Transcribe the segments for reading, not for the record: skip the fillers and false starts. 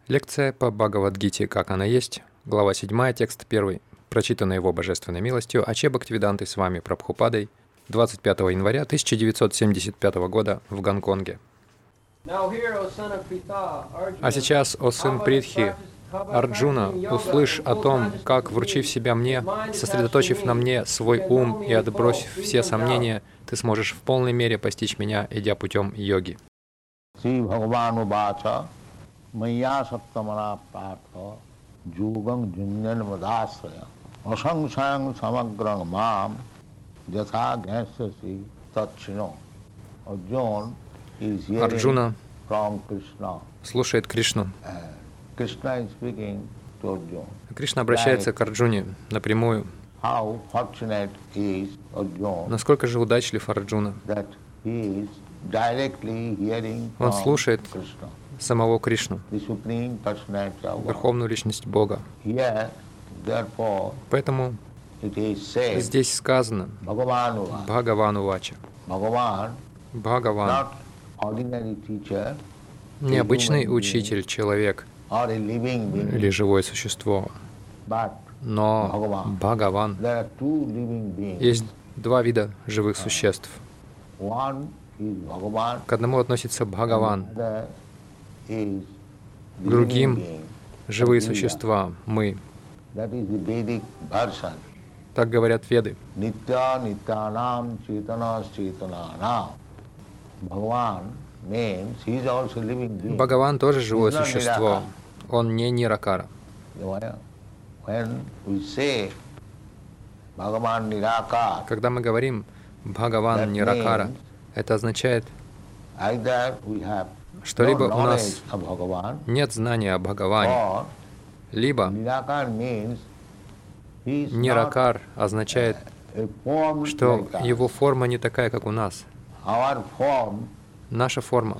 Лекция по Бхагавад-гите «Как она есть», глава 7, текст 1, прочитанная его божественной милостью Аче Бхактивидантой с вами Прабхупадой 25 января 1975 года в Гонконге. А сейчас, о сын Притхи, Арджуна, услышь о том, как, вручив себя мне, сосредоточив на мне свой ум и отбросив все сомнения, ты сможешь в полной мере постичь меня, идя путем йоги. Maya Sattamana Partha Jugam Junyan Vadasraya Asangsayang Samagrang Mam Jatha Gyansasi Tatchino. Арджуна слушает Кришну. Кришна обращается к Арджуне напрямую. Насколько же удачлив Арджуна. Он слушает самого Кришну, Верховную Личность Бога. Поэтому здесь сказано Бхагавану Вача. Бхагаван — необычный учитель, человек или живое существо, но Бхагаван. Есть два вида живых существ. К одному относится Бхагаван, к другим — живые существа, мы. Так говорят Веды. Бхагаван тоже живое существо. Он не Ниракара. Когда мы говорим Бхагаван Ниракара, это означает, что либо у нас нет знания о Бхагаване, либо Ниракар означает, что его форма не такая, как у нас. Наша форма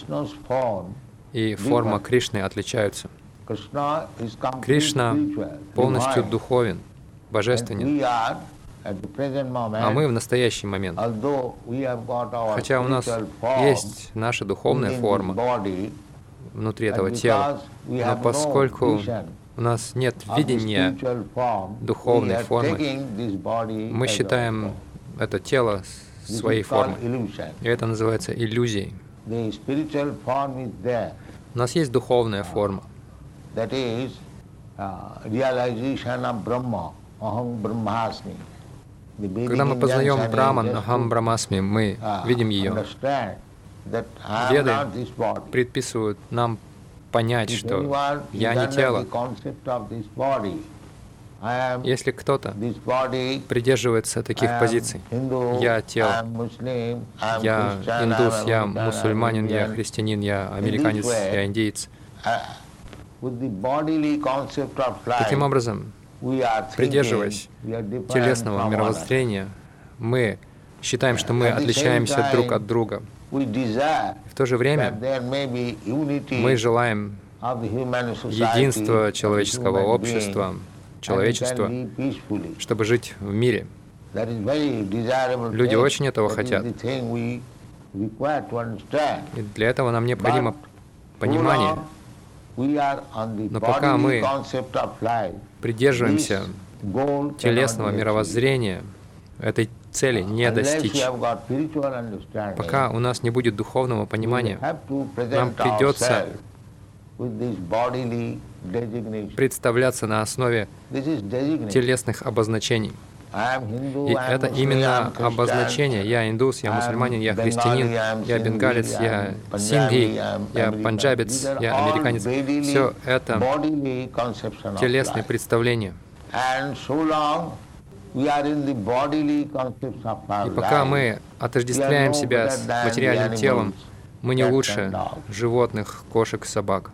и форма Кришны отличаются. Кришна полностью духовен, божественен. А мы в настоящий момент, хотя у нас есть наша духовная форма внутри этого тела, но поскольку у нас нет видения духовной формы, мы считаем это тело своей формой. И это называется иллюзией. У нас есть духовная форма. Когда мы познаем Браман, Ахам Брамасми, мы видим ее. Веды предписывают нам понять, что я не тело. Если кто-то придерживается таких позиций, я тело, я индус, я мусульманин, я христианин, я американец, я индеец. Таким образом, придерживаясь телесного мировоззрения, мы считаем, что мы отличаемся друг от друга. В то же время мы желаем единства человеческого общества, человечества, чтобы жить в мире. Люди очень этого хотят. И для этого нам необходимо понимание. Но пока мы придерживаемся телесного мировоззрения, этой цели не достичь. Пока у нас не будет духовного понимания, нам придется представляться на основе телесных обозначений. И это именно обозначение. Я индус, я мусульманин, я христианин, я бенгалец, я синдhi, я панджабец, я американец. Все это телесные представления. И пока мы отождествляем себя с материальным телом, мы не лучше животных, кошек, собак.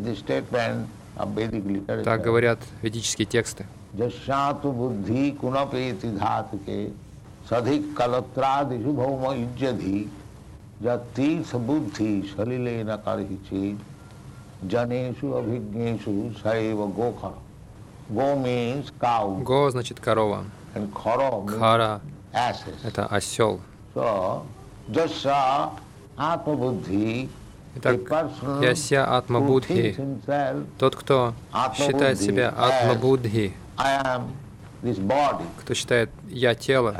Так говорят ведические тексты. Jasyatu buddhi kunapeti dhatuke sadhik kalatradisu bhauma ijjadhi jatirtha buddhi salilena karichi janesu abhignesu saiva gokhara. Go means cow. Го значит корова. Khara — это осел. So, jasya atma buddhi Итак, яся атма будхи, тот, кто считает себя атма будхи, кто считает я тело,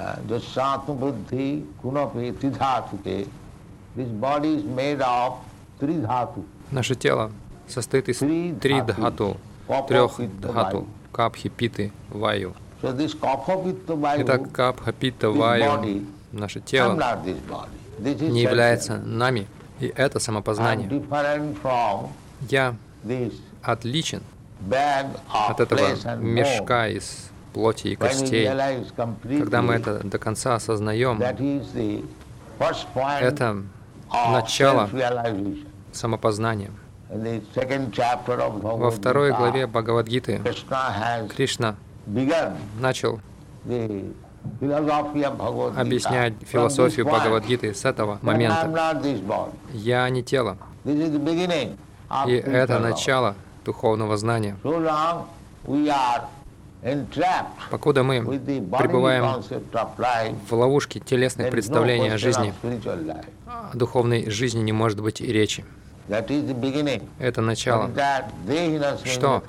наше тело состоит из 3 дхату, 3 дхату, капхи, питы, ваю. Итак, капха, пита, ваю, наше тело не является нами, и это самопознание. Я отличен от этого мешка из плоти и костей. Когда мы это до конца осознаем, это начало самопознания. Во 2 главе Бхагавад-гиты Кришна начал объяснять философию Бхагавад-гиты с этого момента. Я не тело. И это начало духовного знания. Покуда мы пребываем в ловушке телесных представлений о жизни, о духовной жизни не может быть и речи. Это начало. Что?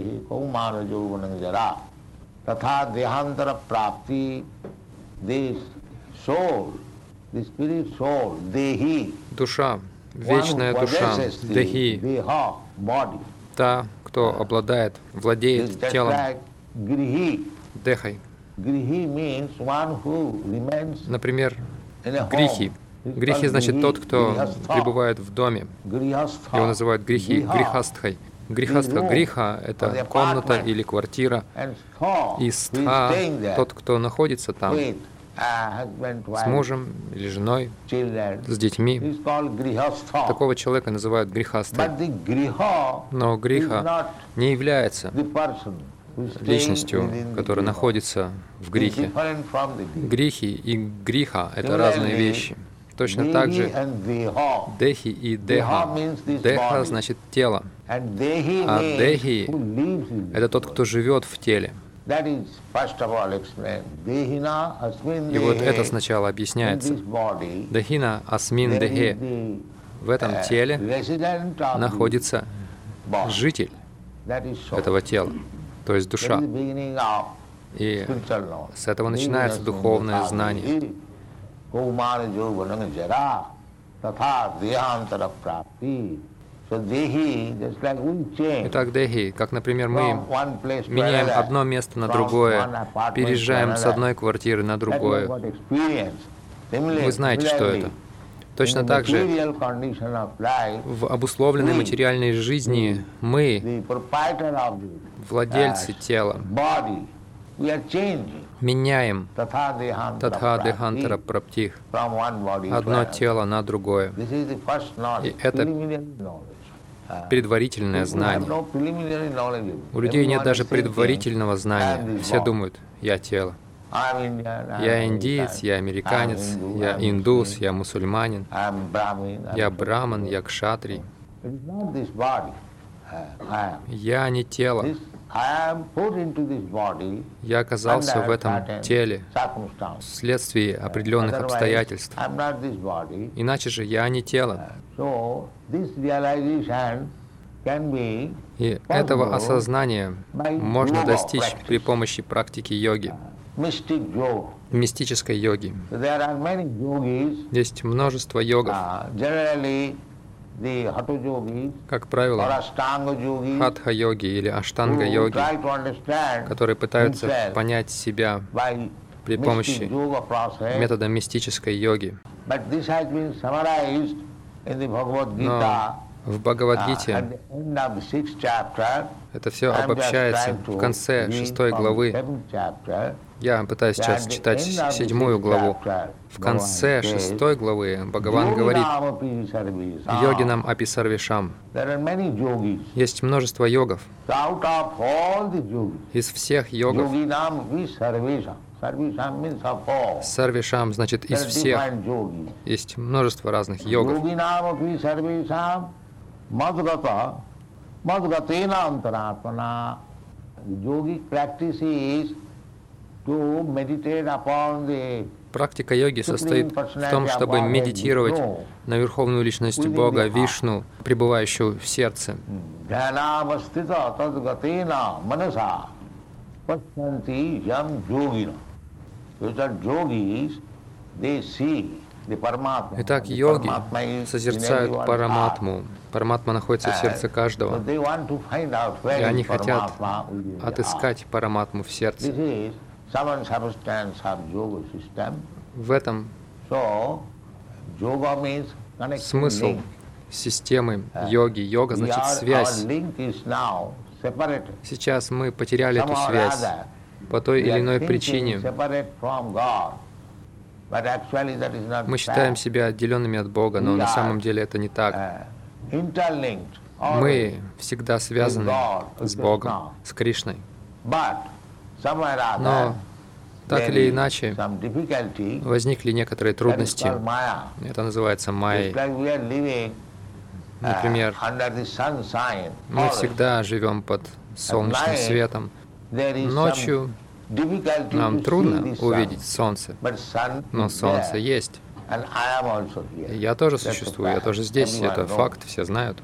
Душа, вечная душа, дехи, та, кто обладает, владеет телом, дехой. Например, грихи. Грихи значит тот, кто пребывает в доме. Его называют грихи, грихастхой. Грихастха, гриха — это комната или квартира. И стха — тот, кто находится там, с мужем или женой, с детьми. Такого человека называют грихастой. Но гриха не является личностью, которая находится в грихе. Грихи и гриха — это разные вещи. Точно так же дехи и деха. Деха значит тело, а дехи — это тот, кто живет в теле. И вот это сначала объясняется. Дехина асмин дехе. В этом теле находится житель этого тела, то есть душа. И с этого начинается духовное знание. Итак, дехи, как, например, мы меняем одно место на другое, переезжаем с одной квартиры на другое. Вы знаете, что это. Точно так же в обусловленной материальной жизни мы, владельцы тела, меняем татха дехантара праптих, одно тело на другое. И это предварительное знание. У людей нет даже предварительного знания. Все думают, я тело. Я индиец, я американец, я индус, я мусульманин, я браман, я кшатрий. Я не тело. Я оказался в этом теле вследствие определенных обстоятельств. Иначе же я не тело. И этого осознания можно достичь при помощи практики йоги, мистической йоги. Есть множество йогов. Как правило, хатха-йоги или аштанга-йоги, которые пытаются понять себя при помощи метода мистической йоги. Но в Бхагавад-гите это все обобщается в конце 6 главы. Я пытаюсь сейчас читать 7 главу. В конце 6 главы Бхагаван говорит: «Йогинам апи сарвешам». Есть множество йогов. Из всех йогов. Сарвешам значит из всех. Есть множество разных йогов. To meditate upon the Практика йоги состоит в том, чтобы медитировать на Верховную Личность Бога, Вишну, пребывающую в сердце. Итак, йоги созерцают Параматму. Параматма находится в сердце каждого. И они хотят отыскать Параматму в сердце. В этом смысл системы йоги. Йога значит связь. Сейчас мы потеряли эту связь по той или иной причине. Мы считаем себя отделенными от Бога, но на самом деле это не так. Мы всегда связаны с Богом, с Кришной. Но так или иначе возникли некоторые трудности. Это называется майей. Например, мы всегда живем под солнечным светом. Ночью нам трудно увидеть солнце, но солнце есть. И я тоже существую, я тоже здесь, это факт, все знают.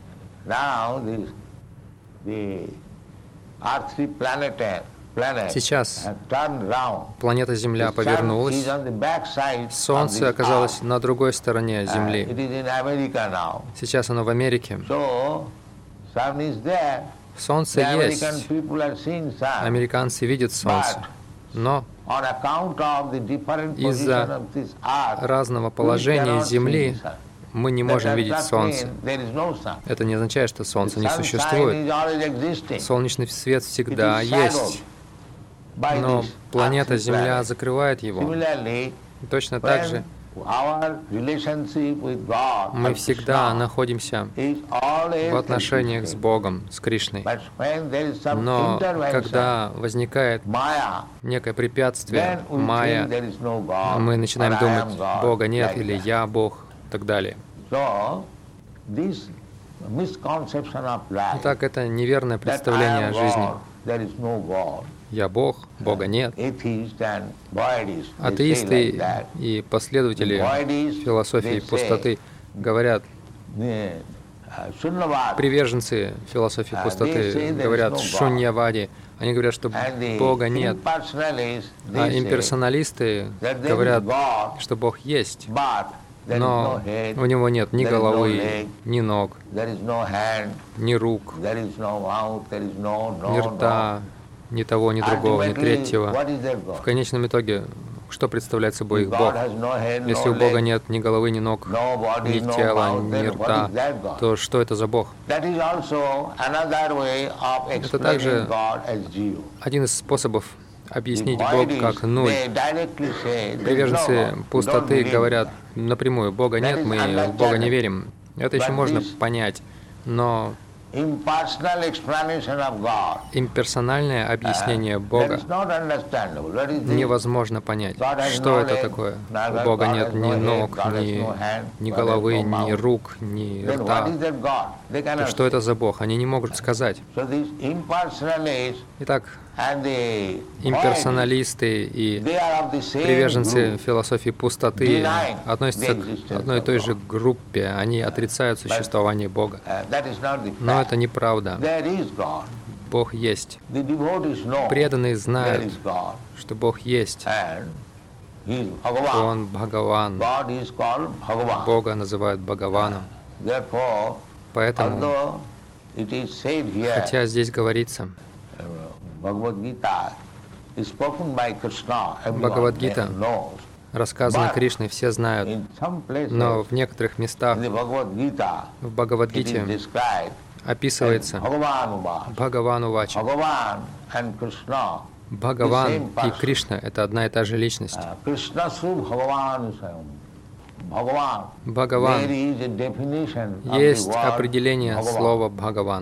Сейчас планета Земля повернулась, Солнце оказалось на другой стороне Земли. Сейчас оно в Америке. Солнце есть, американцы видят Солнце, но из-за разного положения Земли мы не можем видеть Солнце. Это не означает, что Солнце не существует. Солнечный свет всегда есть, но планета Земля закрывает его. И точно так же мы всегда находимся в отношениях с Богом, с Кришной. Но когда возникает некое препятствие, майя, мы начинаем думать, Бога нет, или я Бог, и так далее. Итак, это неверное представление о жизни. Я Бог, Бога нет. Атеисты и последователи философии пустоты говорят, приверженцы философии пустоты говорят шуньявади, они говорят, что Бога нет. А имперсоналисты говорят, что Бог есть, но у него нет ни головы, ни ног, ни рук, ни рта, ни того, ни другого, ни третьего. В конечном итоге, что представляет собой их Бог? Если у Бога нет ни головы, ни ног, ни тела, ни рта, то что это за Бог? Это также один из способов объяснить Бога как нуль. Приверженцы пустоты говорят напрямую, Бога нет, мы в Бога не верим. Это еще можно понять, но имперсональное объяснение Бога невозможно понять. Что это такое? У Бога нет ни ног, ни головы, ни рук, ни рта. То что это за Бог? Они не могут сказать. Итак, имперсоналисты и приверженцы философии пустоты относятся к одной и той же группе. Они отрицают существование Бога. Но это неправда. Бог есть. Преданные знают, что Бог есть. Он Бхагаван. Бога называют Бхагаваном. Поэтому, хотя здесь говорится, Бхагавад-гита рассказана Кришной, все знают, но в некоторых местах в Бхагавад-гите описывается Бхагаван-увача. Бхагаван и Кришна — это одна и та же личность. Бхагаван. Есть определение слова Бхагаван.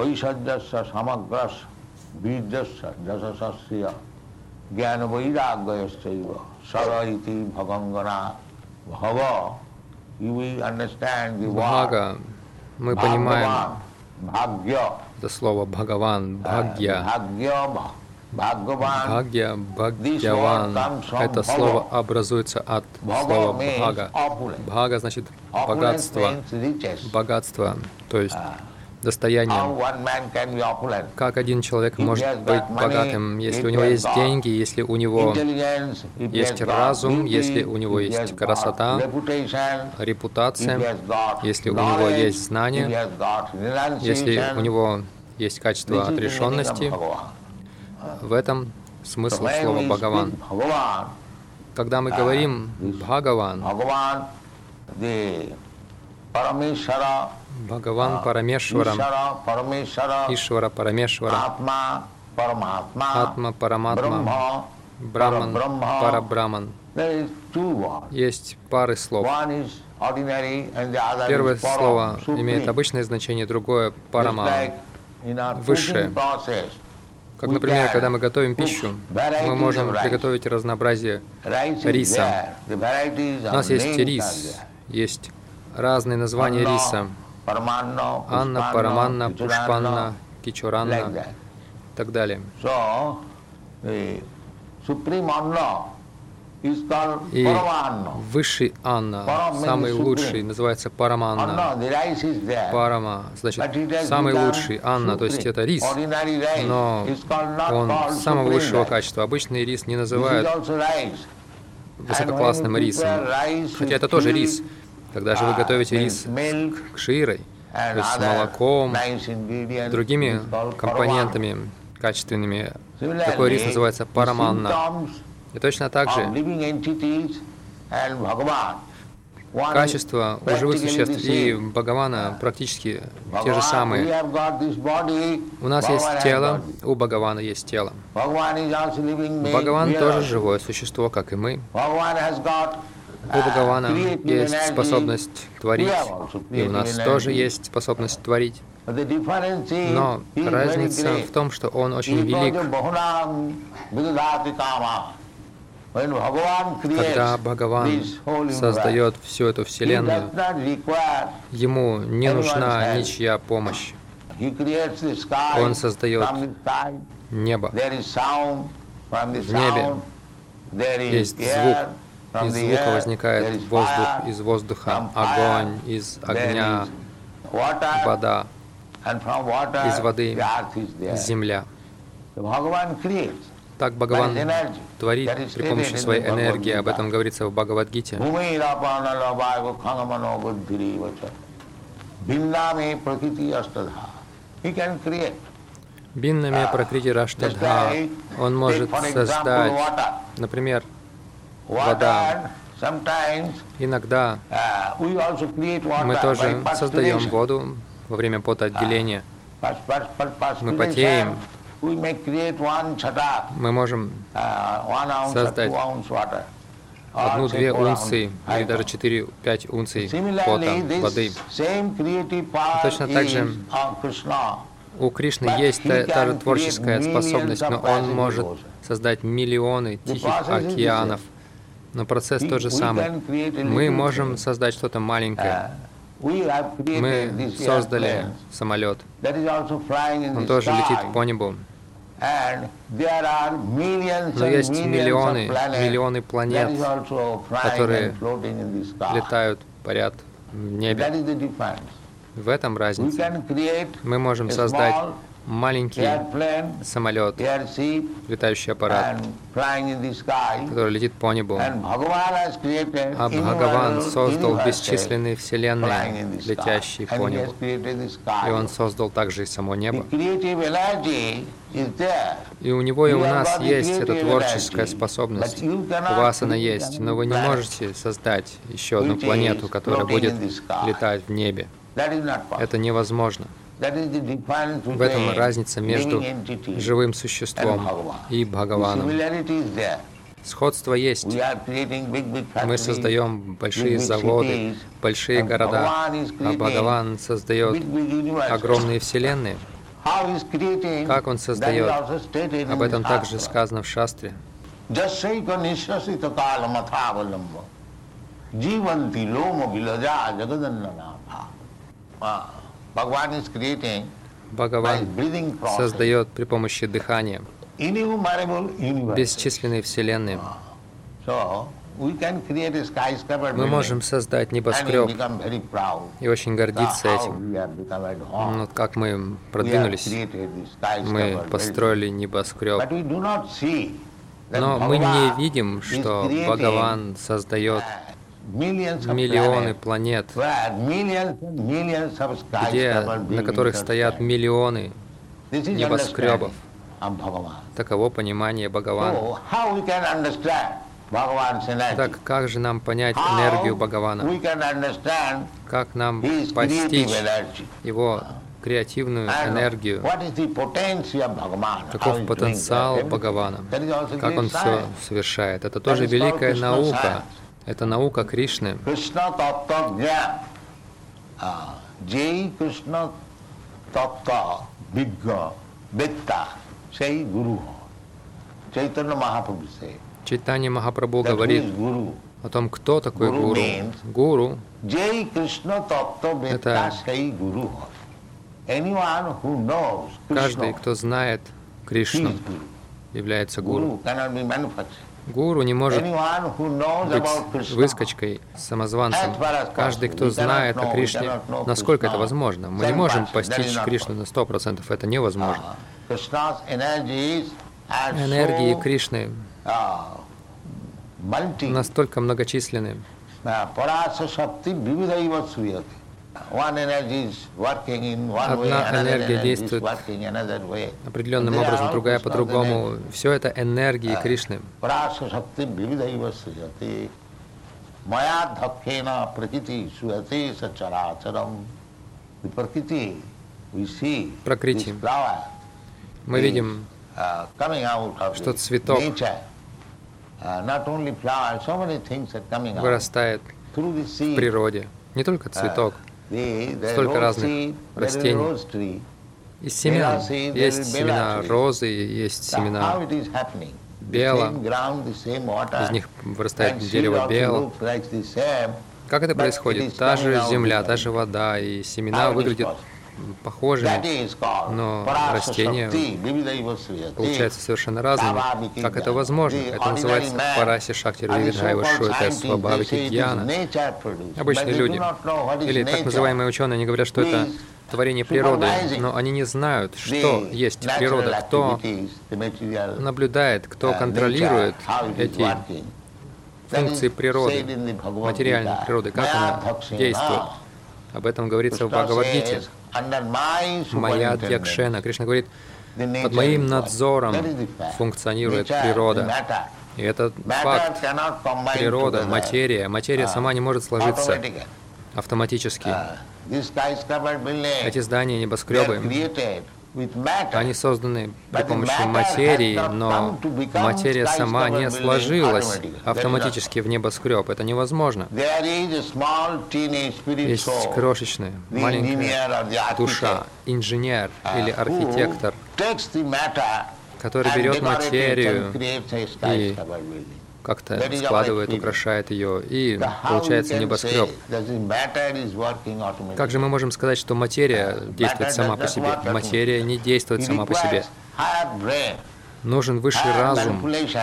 Бхага, мы понимаем это слово Бхагаван, Бхагья. Бхагья, Бхагьяван. Это слово образуется от слова бхага. Бхага значит богатство. Богатство, то есть достояние. Как один человек может быть богатым, если у него есть деньги, если у него есть разум, если у него есть красота, репутация, если у него есть знания, если у него есть качество отрешенности? В этом смысл слова «Бхагаван». Когда мы говорим «Бхагаван», Бхагаван Парамешвара, Ишвара Парамешвара, Атма Параматма, Браман Парабраман. Есть пары слов. Первое слово имеет обычное значение, другое — парама, высшее. Как, например, когда мы готовим пищу, мы можем приготовить разнообразие риса. У нас есть рис, есть разные названия риса. Анна, Параманна, Пушпанна, Кичуранна и так далее. И высший Анна, самый лучший, называется Параманна. Парама, значит, самый лучший Анна, то есть это рис, но он самого высшего качества. Обычный рис не называют высококлассным рисом, хотя это тоже рис. Когда же вы готовите рис с кширой, то есть с молоком, другими компонентами качественными, такой рис называется параманна. И точно так же качества у живых существ и Бхагавана практически те же самые. У нас есть тело, у Бхагавана есть тело. Бхагаван тоже живое существо, как и мы. У Бхагавана есть способность творить, и у нас тоже есть способность творить. Но разница в том, что он очень велик. Когда Бхагаван создает всю эту Вселенную, ему не нужна ничья помощь. Он создает небо. В небе есть звук. Из звука возникает воздух, из воздуха огонь, из огня вода, из воды земля. Так Бхагаван творит при помощи своей энергии. Об этом говорится в Бхагавад-гите. Биннами пракрити раштадха. Он может создать, например, вода. Иногда мы тоже создаем воду во время потоотделения. Мы потеем. Мы можем создать 1-2 унции или даже 4-5 унций пота, воды. И точно так же у Кришны есть та же творческая способность, но Он может создать миллионы тихих океанов. Но процесс тот же самый. Мы можем создать что-то маленькое. Мы создали самолет. Он тоже летит по небу. Но есть миллионы планет, которые летают, парят в небе. В этом разница. Мы можем создать маленький самолет, летающий аппарат, который летит по небу. А Бхагаван создал бесчисленные вселенные, летящие по небу. И Он создал также и само небо. И у Него и у нас есть эта творческая способность. У вас она есть, но вы не можете создать еще одну планету, которая будет летать в небе. Это невозможно. В этом разница между живым существом и Бхагаваном. Сходство есть. Мы создаем большие заводы, большие города, а Бхагаван создает огромные вселенные. Как Он создает? Об этом также сказано в Шастре. Бхагаван создает при помощи дыхания. бесчисленные вселенные. Мы можем создать небоскреб и очень гордиться этим. Но как мы продвинулись, мы построили небоскреб. Но мы не видим, что Бхагаван создает миллионы планет, на которых стоят миллионы небоскребов. Таково понимание Бхагавана. Так как же нам понять энергию Бхагавана? Как нам постичь его креативную энергию? Каков потенциал Бхагавана? Как он все совершает? Это тоже великая наука. Это наука Кришны. Чайтанья Махапрабху говорит о том, кто такой гуру. Гуру — это каждый, кто знает Кришну, является гуру. Гуру не может быть выскочкой, самозванцем. Каждый, кто знает о Кришне, насколько это возможно. Мы не можем постичь Кришну на 100%, это невозможно. Энергии Кришны настолько многочисленны. Одна энергия действует определенным образом, другая по-другому. Все это энергии Кришны. Пракрити. Мы видим, что цветок вырастает в природе. Не только цветок, столько разных растений. Из семян есть семена розы, есть семена бела, из них вырастает дерево бела. Как это происходит? Та же земля, та же вода, и семена выглядят похожими, но растения получаются совершенно разными. Как это возможно? Это называется параси шактир вивидхайва шуэта свабхавити гьяна. Обычные люди, или так называемые ученые, они говорят, что это творение природы, но они не знают, что есть природа, кто наблюдает, кто контролирует эти функции природы, материальной природы, как она действует. Об этом говорится в Бхагавад-гите. Моя Дьякшена. Кришна говорит, под моим надзором функционирует природа. И это факт. Природа, материя сама не может сложиться автоматически. Эти здания, небоскребы, они созданы при помощи материи, но материя сама не сложилась автоматически в небоскреб. Это невозможно. Есть крошечная, маленькая душа, инженер или архитектор, который берет материю и как-то складывает, украшает ее, и получается небоскреб. Как же мы можем сказать, что материя действует сама по себе? Материя не действует сама по себе. Нужен высший разум,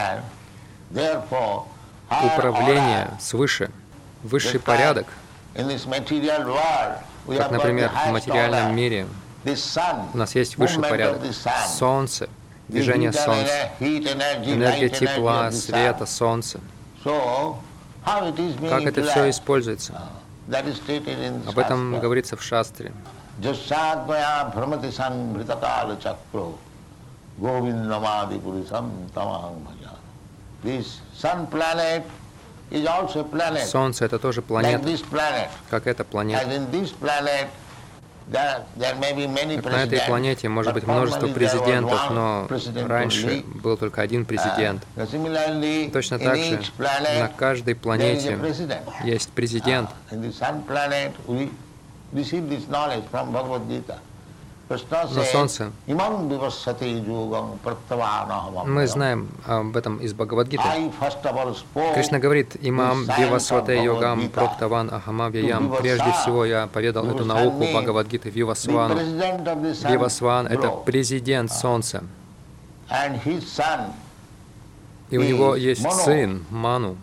управление свыше, высший порядок. Как, например, в материальном мире у нас есть высший порядок. Солнце, движение Солнца, энергия тепла, света, Солнца. Как это все используется? Об этом говорится в Шастре. Солнце — это тоже планета, как эта планета. На этой планете может быть множество президентов, но раньше был только один президент. Точно так же на каждой планете есть президент. Но Солнце, мы знаем об этом из Бхагавад-гиты. Кришна говорит, имам вивасвате йогам проктаван ахамавьям. Прежде всего я поведал эту науку Бхагавад-гиты Вивасвану. Вивасван — это президент Солнца. И у него есть сын Ману.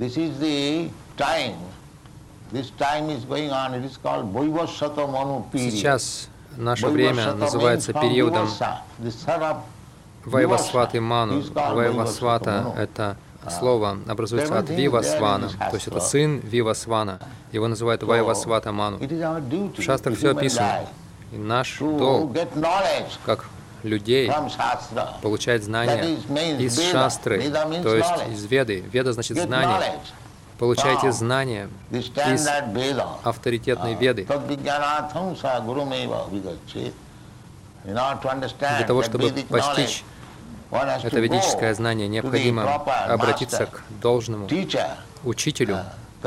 Сейчас наше время называется периодом Вайвасваты Ману. Вайвасвата — это слово образуется от Вивасвана, то есть это сын Вивасвана. Его называют Вайвасвата Ману. В шастрах все описано. И наш долг, как людей, получать знания из шастры, то есть из Веды. Веда значит знание. Получайте знания из авторитетной Веды. Для того, чтобы постичь это ведическое знание, необходимо обратиться к должному учителю.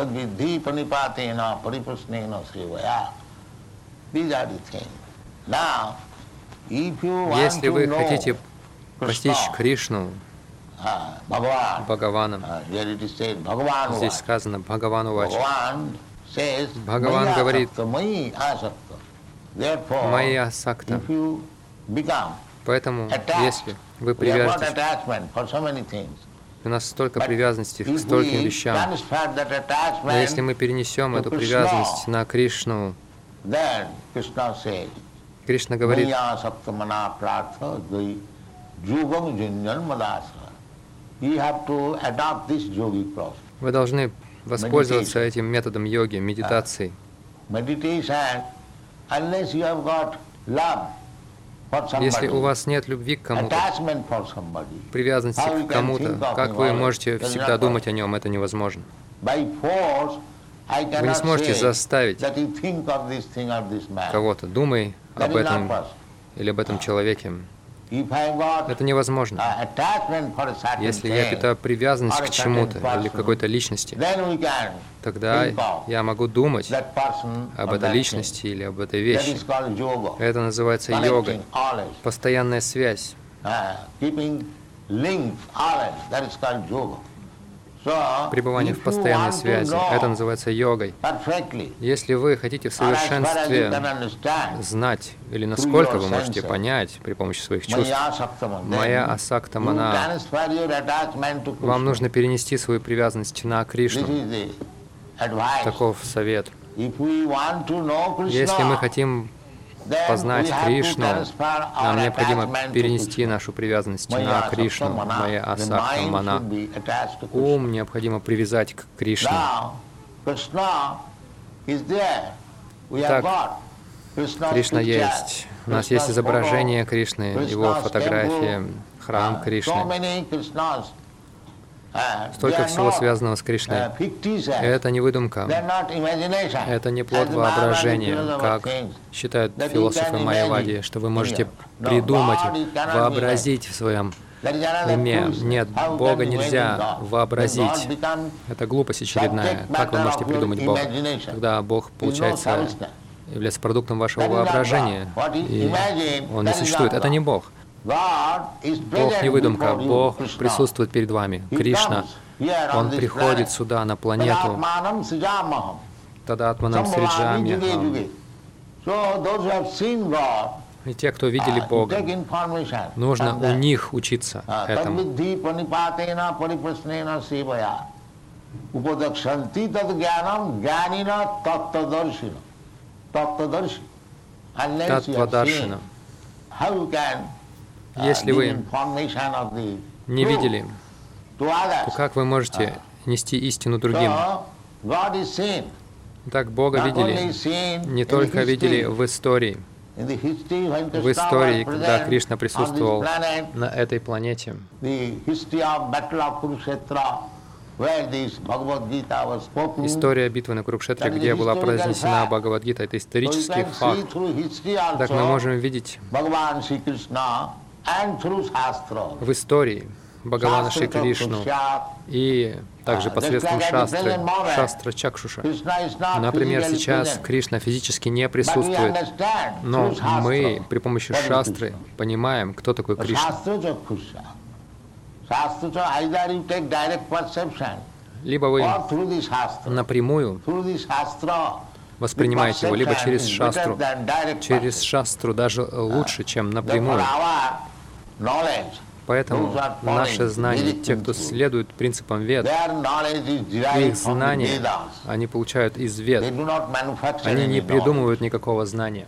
Если вы хотите постичь Кришну, Бхагаваном, здесь сказано Бхагавану Вача. Бхагаван говорит: «Майя сакта». Поэтому, если вы привяжетесь, у нас столько привязанности к стольким вещам, но если мы перенесем эту привязанность на Кришну, Кришна говорит: вы должны воспользоваться этим методом йоги, медитации. Если у вас нет любви к кому-то, привязанности к кому-то, как вы можете всегда думать о нем? Это невозможно. Вы не сможете заставить кого-то: думай об этом или об этом человеке. Это невозможно. Если я питаю привязанность к чему-то или к какой-то личности, тогда я могу думать об этой личности или об этой вещи. Это называется йогой. Постоянная связь. Пребывание в постоянной связи. Это называется йогой. Если вы хотите в совершенстве знать, или насколько вы можете понять при помощи своих чувств, Майя асакта мана, вам нужно перенести свою привязанность на Кришну. Таков совет. Если мы хотим познать Кришну, нам необходимо перенести нашу привязанность на Кришну, Майя асакта мана. Ум необходимо привязать к Кришне. Так, Кришна есть. У нас есть изображение Кришны, его фотография, храм Кришны. Столько всего связанного с Кришной. Это не выдумка. Это не плод воображения, как считают философы майявади, что вы можете придумать, вообразить в своем уме. Нет, Бога нельзя вообразить. Это глупость очередная. Как вы можете придумать Бога? Тогда Бог, получается, является продуктом вашего воображения, и Он не существует. Это не Бог. Бог не выдумка, Бог присутствует перед вами. Кришна, Он приходит сюда, на планету. Тадатманам сриджамьяхам. И те, кто видели Бога, нужно у них учиться этому. Таттвадаршина. Если вы не видели, то как вы можете нести истину другим? Так Бога видели, не только видели в истории. В истории, когда Кришна присутствовал на этой планете, история битвы на Курукшетре, где была произнесена Бхагавад-гита, это исторический факт. Так мы можем видеть в истории Бхагавана Шри Кришну и также посредством шастры, шастра Чакшуша. Например, сейчас Кришна физически не присутствует, но мы при помощи шастры понимаем, кто такой Кришна. Либо вы напрямую воспринимаете его, либо через шастру. Через шастру даже лучше, чем напрямую. Поэтому наше знание, те, кто следует принципам Вед, их знания они получают из Вед. Они не придумывают никакого знания.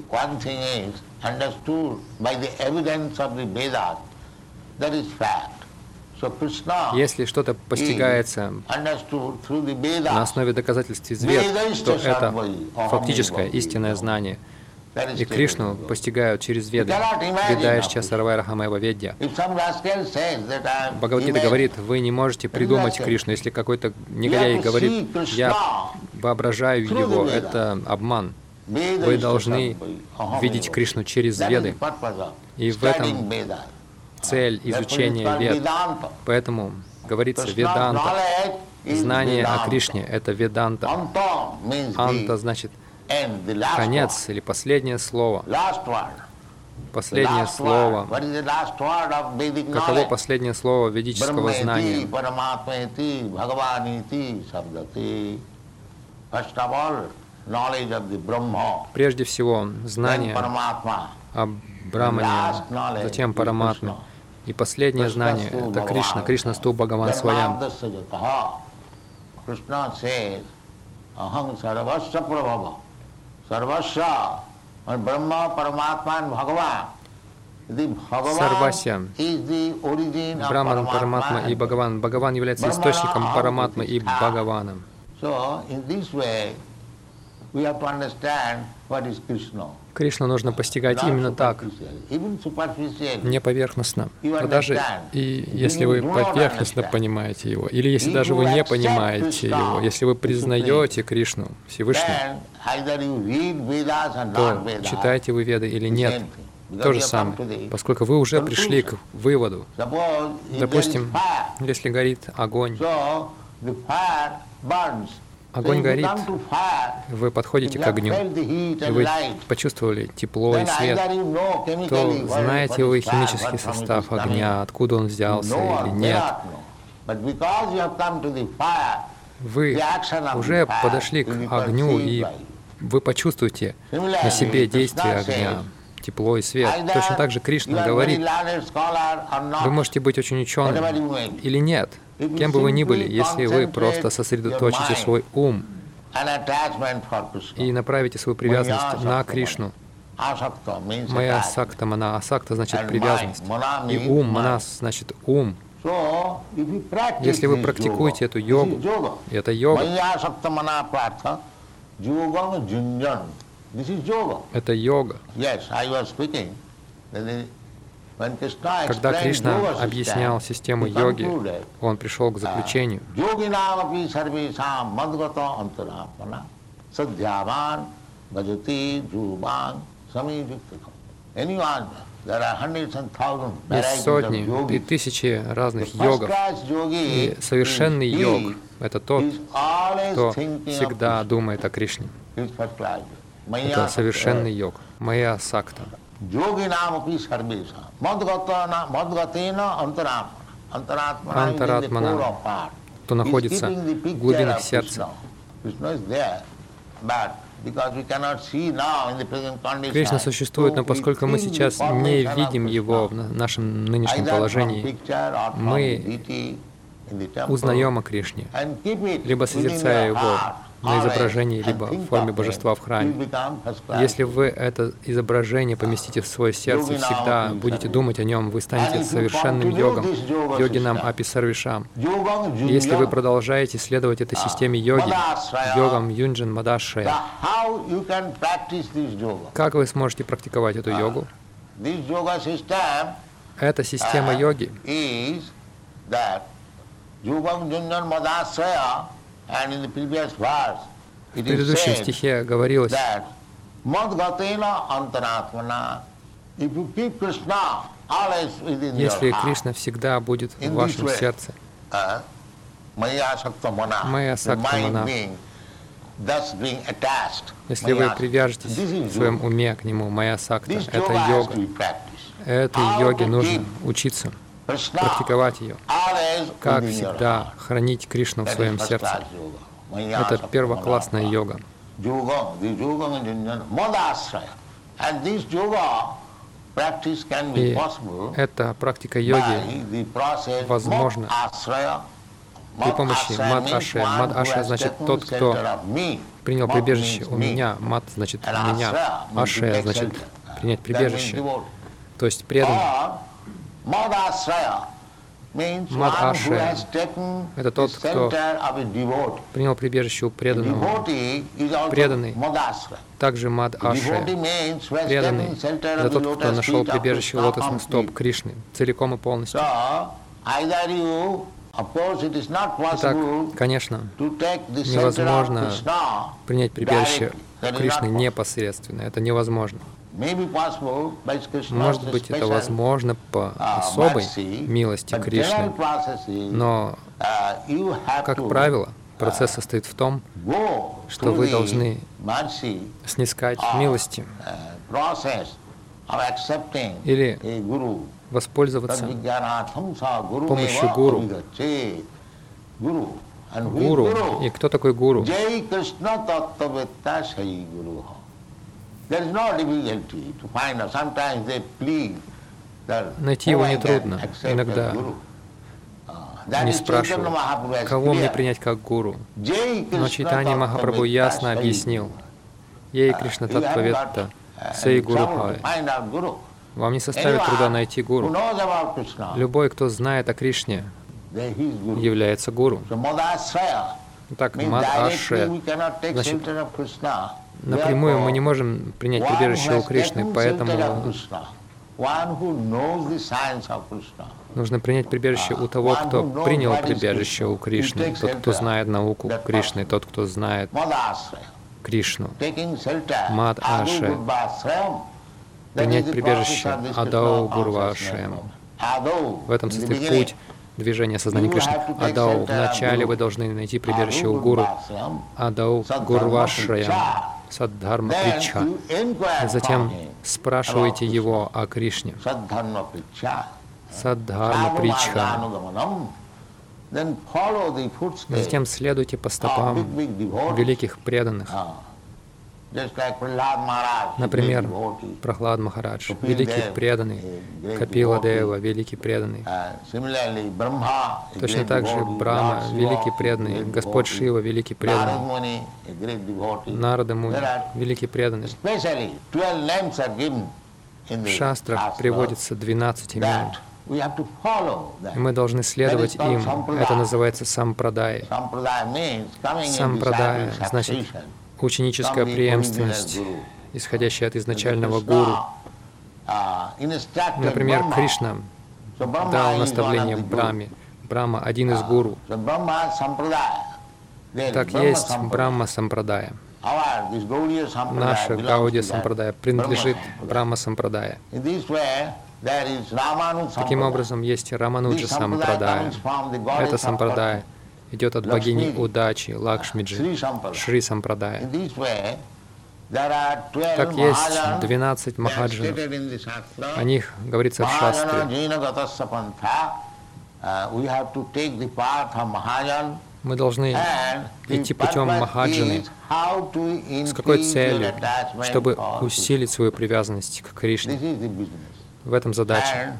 Если что-то постигается на основе доказательств из Вед, то это фактическое, истинное знание. И Кришну постигают через Веды. Ведаешча Сарвайра Хамева Ведья. Бхагавад-гита говорит, вы не можете придумать Кришну. Если какой-то негодяй говорит, я воображаю его, это обман. Вы должны видеть Кришну через Веды. И в этом цель изучения Вед. Поэтому говорится Веданта. Знание о Кришне — это Веданта. Анта значит конец или последнее слово. Последнее слово. Каково последнее слово ведического знания? Прежде всего, знание о Брахмане, затем Параматме. И последнее знание — это Кришна. Кришна сту Бхагаван Своям. Сарвася, Брахман, Параматма и Бхагаван. Бхагаван является источником Параматмы и Бхагаваном. Кришну нужно постигать именно так, не поверхностно. Но даже и если вы поверхностно понимаете его, или если даже вы не понимаете его, если вы признаете Кришну Всевышнего, то читаете вы Веды или нет, то же самое, поскольку вы уже пришли к выводу. Допустим, если горит огонь, огонь горит, вы подходите к огню, и вы почувствовали тепло и свет, то знаете вы химический состав огня, откуда он взялся или нет. Вы уже подошли к огню, и вы почувствуете на себе действие огня, тепло и свет. Точно так же Кришна говорит, вы можете быть очень ученым или нет. Кем бы вы ни были, если вы просто сосредоточите свой ум и направите свою привязанность на Кришну. Моя сакта мана. Асакта значит привязанность. И ум, манас значит ум. Если вы практикуете эту йогу, и это йога, это йога. Когда Кришна объяснял систему йоги, он пришел к заключению. Есть сотни и тысячи разных йогов. И совершенный йог — это тот, кто всегда думает о Кришне. Это совершенный йог. Моя сакта. Антаратмана, кто находится в глубинах сердца. Кришна существует, но поскольку мы сейчас не видим его в нашем нынешнем положении, мы узнаем о Кришне, либо созерцая его на изображении, либо в форме божества в храме. Если вы это изображение поместите в свое сердце и всегда будете думать о нем, вы станете совершенным йогом, йогинам апи сарвишам. Если вы продолжаете следовать этой системе йоги, йогам юнджан мадашрая, как вы сможете практиковать эту йогу? Эта система йоги в предыдущем стихе говорилось, если Кришна всегда будет в вашем сердце, Майя Сакта Мана, если вы привяжетесь в своем уме к нему, Майя Сакта, это йога. Этой йоге нужно учиться, практиковать ее. Как всегда, хранить Кришну в своем сердце. Это первоклассная йога. И эта практика йоги возможна при помощи мад-ашрая. Мад-ашрая значит тот, кто принял прибежище у меня. Мад значит меня. Ашрая значит принять прибежище, то есть преданный. Мад-ашрая — это тот, кто принял прибежище у преданного. Преданный также мад-ашрая. Преданный — это тот, кто нашел прибежище у лотосных стоп Кришны целиком и полностью. Итак, конечно, невозможно принять прибежище у Кришны непосредственно. Это невозможно. Может быть, это возможно по особой милости Кришны, но, как правило, процесс состоит в том, что вы должны снискать милости или воспользоваться помощью гуру. Гуру. И кто такой гуру? Найти его нетрудно. Иногда они спрашивают, кого мне принять как гуру. Но Чайтанья Махапрабху ясно объяснил: «Ей Кришна Татваветта, сей гуру бхаве». Вам не составит труда найти гуру. Любой, кто знает о Кришне, является гуру. Итак, мад-ашрая, значит, напрямую мы не можем принять прибежище у Кришны, поэтому нужно принять прибежище у того, кто принял прибежище у Кришны, тот, кто знает науку Кришны, тот, кто знает Кришну. Мад-ашрая. Принять прибежище Адау Гурвашраям. В этом состоит путь движения сознания Кришны. Адау. Вначале вы должны найти прибежище у гуру. Адау Гурвашраям. Саддхарма Причха. Затем спрашивайте его о Кришне. Саддхарма Причха. Затем следуйте по стопам великих преданных. Например, Прахлад Махарадж, великий преданный, Капила Дева, великий преданный. Точно так же Брахма, великий преданный, Господь Шива, великий преданный, Нарада Муни, великий преданный. В шастрах приводится 12 имен. И мы должны следовать им. Это называется сампрадай. Сампрадай значит ученическая преемственность, исходящая от изначального гуру. Например, Кришна дал наставление Брахме. Брахма — один из гуру. Так есть Брахма Сампрадая. Наша Гаудия Сампрадая принадлежит Брахма Сампрадая. Таким образом, есть Рамануджа Сампрадая. Это Сампрадая идет от богини удачи, Лакшмиджи, Шри Сампрадая. Так есть 12 махаджанов. О них говорится в шастре. Мы должны идти путем махаджаны. С какой целью? Чтобы усилить свою привязанность к Кришне. В этом задача.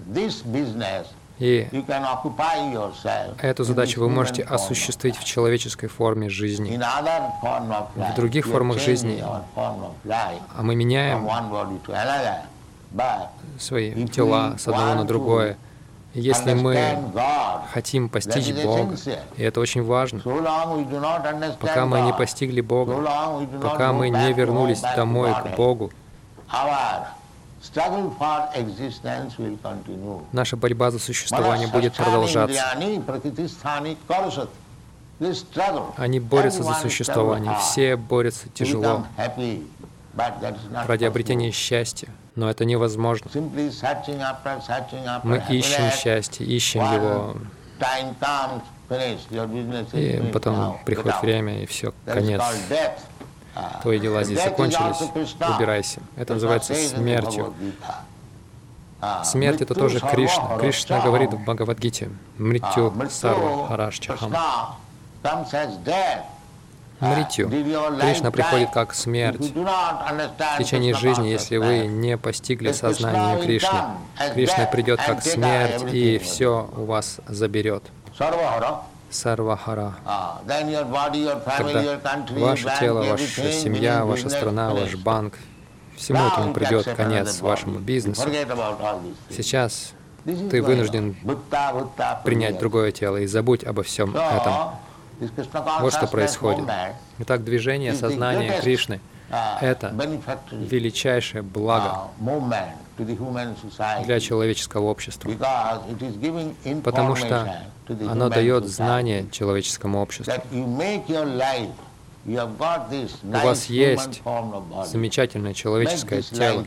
И эту задачу вы можете осуществить в человеческой форме жизни. В других формах жизни, а мы меняем свои тела с одного на другое. И если мы хотим постичь Бога, и это очень важно, пока мы не постигли Бога, пока мы не вернулись домой к Богу, наша борьба за существование будет продолжаться. Они борются за существование, все борются тяжело ради обретения счастья, но это невозможно. Мы ищем счастье, ищем его, и потом приходит время, и все, конец. Твои дела здесь закончились, убирайся. Это называется смертью. Смерть — это тоже Кришна. Кришна говорит в Бхагавад-гите: «Мритью сарва харашчахам». мритью. Кришна приходит как смерть. В течение жизни, если вы не постигли сознание Кришны, Кришна придет как смерть и все у вас заберет. Сарвахара. Тогда ваше тело, ваша семья, ваша страна, ваш банк, всему этому придет конец, вашему бизнесу. Сейчас ты вынужден принять другое тело и забудь обо всем этом. Вот что происходит. Итак, движение сознания Кришны — это величайшее благо для человеческого общества, потому что оно дает знание человеческому обществу. У вас есть замечательное человеческое тело.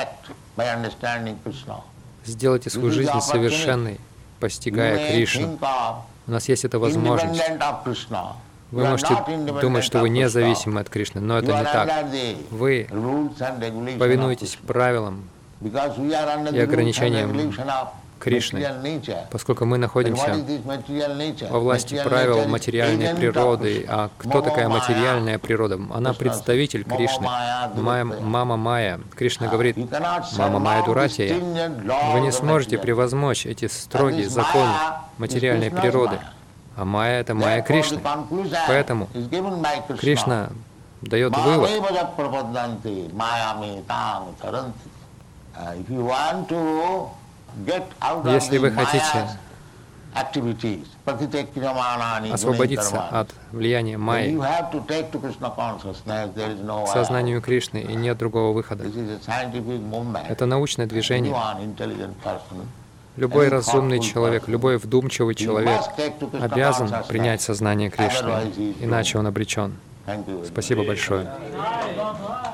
Сделайте свою жизнь совершенной, постигая Кришну. У нас есть эта возможность. Вы можете думать, что вы независимы от Кришны, но это не так. Вы повинуетесь правилам и ограничениям Кришны, поскольку мы находимся во власти правил материальной природы. А кто такая материальная природа? Она представитель Кришны, Мама Майя. Кришна говорит: Мама Майя Дуратия. Вы не сможете превозмочь эти строгие законы материальной природы. А Майя — это Майя Кришны. Поэтому Кришна дает вывод. Если вы хотите освободиться от влияния Майи к сознанию Кришны, и нет другого выхода. Это научное движение. Любой разумный человек, любой вдумчивый человек обязан принять сознание Кришны, иначе он обречен. Спасибо большое.